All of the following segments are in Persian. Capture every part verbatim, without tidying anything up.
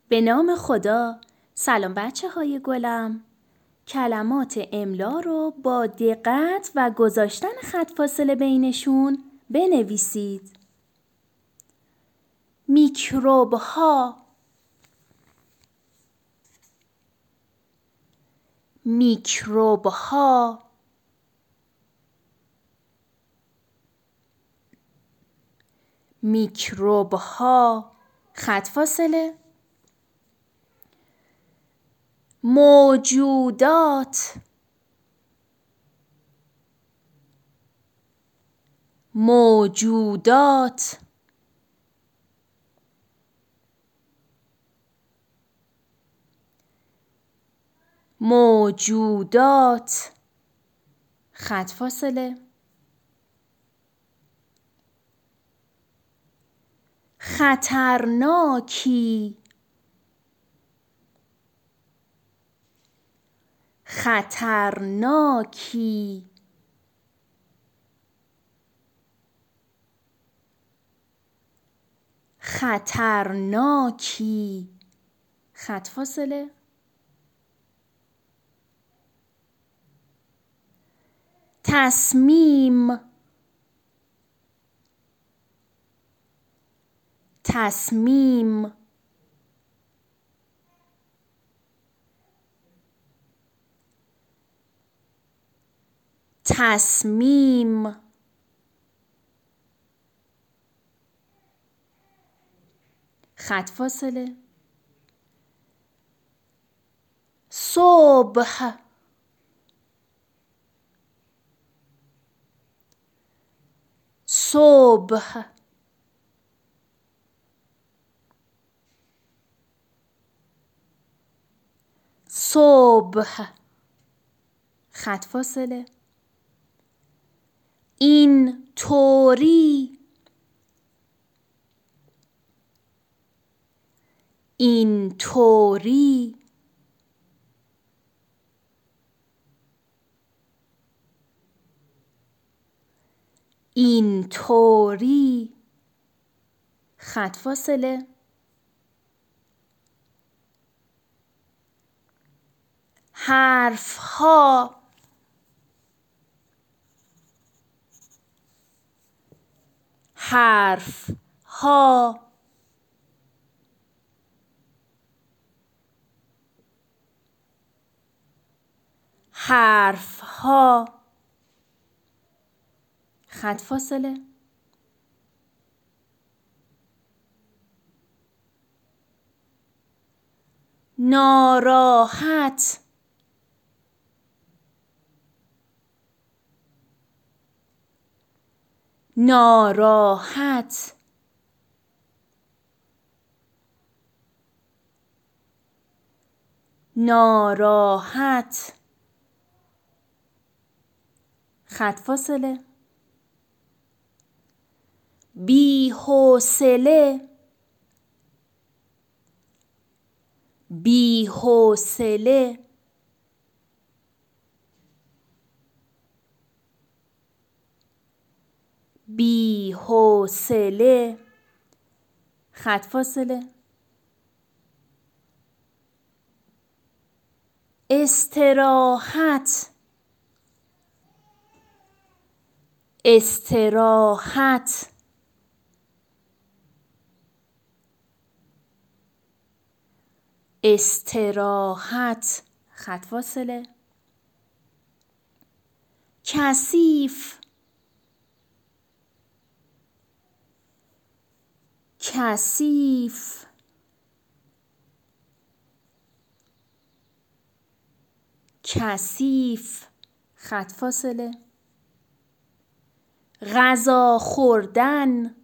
به نام خدا. سلام بچه های گلم. کلمات املا رو با دقت و گذاشتن خط فاصله بینشون بنویسید. میکروب ها، میکروب ها، میکروب ها، خط فاصله. موجودات، موجودات، موجودات، خط فاصله. خطرناکی، خطرناکی، خطرناکی، خط فاصله. تصمیم، تصمیم، تصمیم، خط فاصله. صبح، صبح، صبح، خط فاصله. این طوری، این طوری، این طوری، خط فاصله. حرف ها، حرف ها، حرف ها، خط فاصله. ناراحت، ناراحت، ناراحت، خط فاصله. بی‌حوصله، بی‌حوصله، بی‌حوصله، خط فاصله. استراحت، استراحت، استراحت، خط فاصله. کثیف، کثیف، کثیف، خط فاصله. غذا خوردن،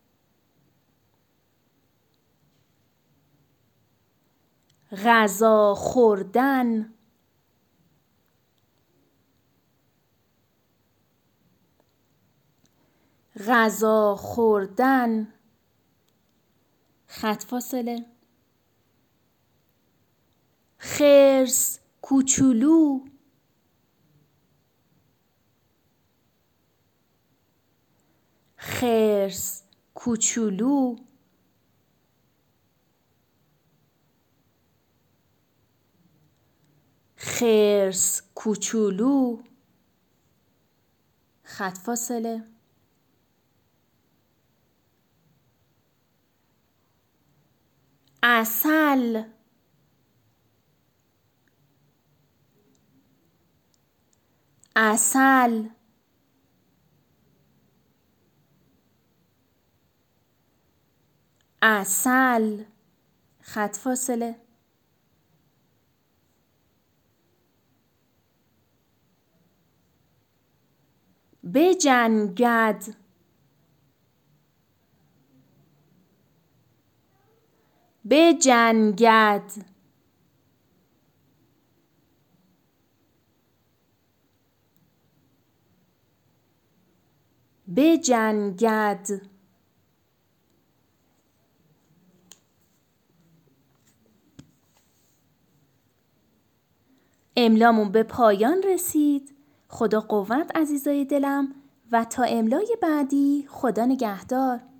غذا خوردن، غذا خوردن، خط فاصله. خرس کوچولو، خرس کوچولو، خرس کوچولو. خط فاصله. عسل. عسل. عسل. خط فاصله. بجنگد. بجنگد. بجنگد. املامون به پایان رسید. خدا قوت عزیزای دلم و تا املای بعدی خدا نگهدار.